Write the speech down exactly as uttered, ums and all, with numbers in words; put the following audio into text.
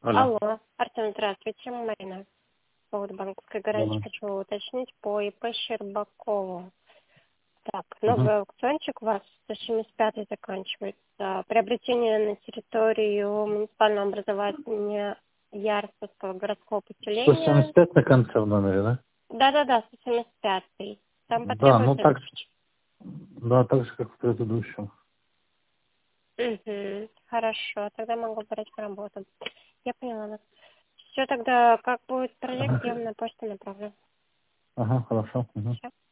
Алло. Алло, Артем, здравствуйте, Марина. По поводу банковской гарантии Добрый. хочу уточнить по ИП Щербакову. Так, Мгм. новый аукциончик у вас сто семьдесят пятый заканчивается. Приобретение на территорию муниципального образования Ярцевского городского сто семьдесят поселения. пять на конце в номере, да? Да-да-да, сто семьдесят пятый. Там Да, ну потребуется... так, да, так же, как в предыдущем. Угу, хорошо, тогда могу брать в работу. Я поняла вас. Все, тогда как будет проект, Ага, я вам на почту направлю. ага, хорошо. Мгм. Всё.